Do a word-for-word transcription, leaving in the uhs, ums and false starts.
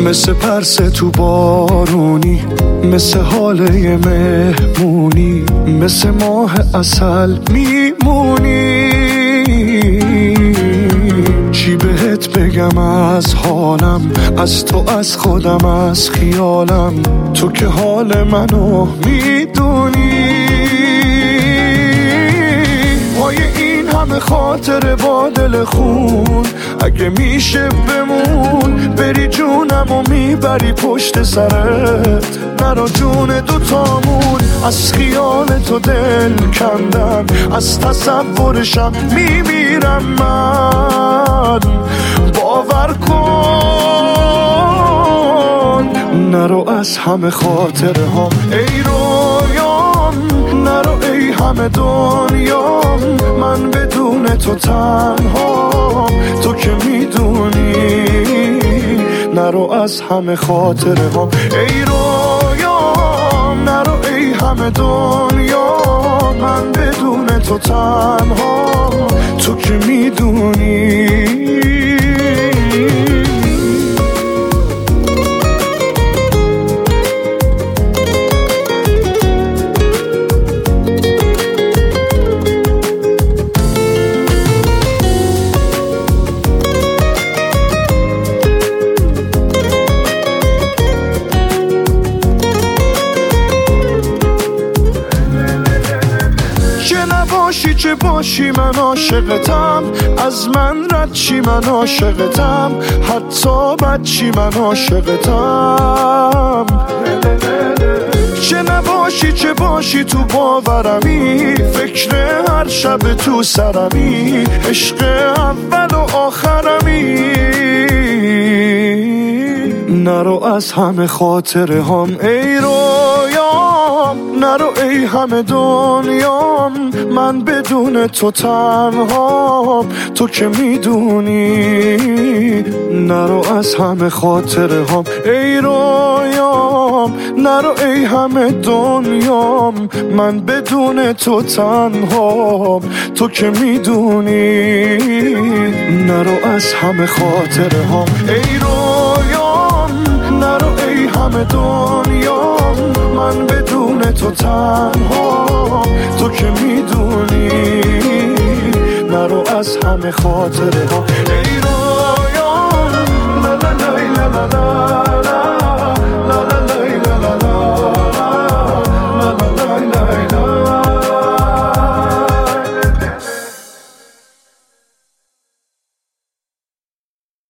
مثل پرس تو بارونی، مثل حاله مهمونی، مثل ماه عسل میمونی. چی بهت بگم از حالم، از تو، از خودم، از خیالم، تو که حال منو میدونی. پای این همه خاطر با دل خون، اگه میشه بمون، بری جونم و میبری پشت سرت، نرا جون دوتامون. از خیال تو دل کندم، از تصورشم میمیرم من. باور کن نرو از همه خاطره هم ای رویام، نرو ای همه دنیام، من بدون تو تنها، تو که میدونی. نرو از همه خاطره هم ای رویام، نرو ای همه دنیا، من بدون تو تنها، تو که میدونی. باشی چه باشی من عاشقتم، از من رد چی من عاشقتم، حتی بد چی من عاشقتم. چه نباشی چه باشی تو باورمی، فکر هر شب تو سرمی، عشق اول و آخرمی. نرو از همه خاطره هم ای رویام، نرو ای همه دنیام، من بدون تو تنها، تو که میدونی. نرو از همه خاطره هم ای رویام، نرو ای همه دنیام، من بدون تو تنها، تو که میدونی. نرو از همه خاطره هم ای رویام، نرو ای همه دنیام، من بدون تو تنها، تو که میدونی. نرو از همه خاطره ها ای رویام، لا لا لا لا لا.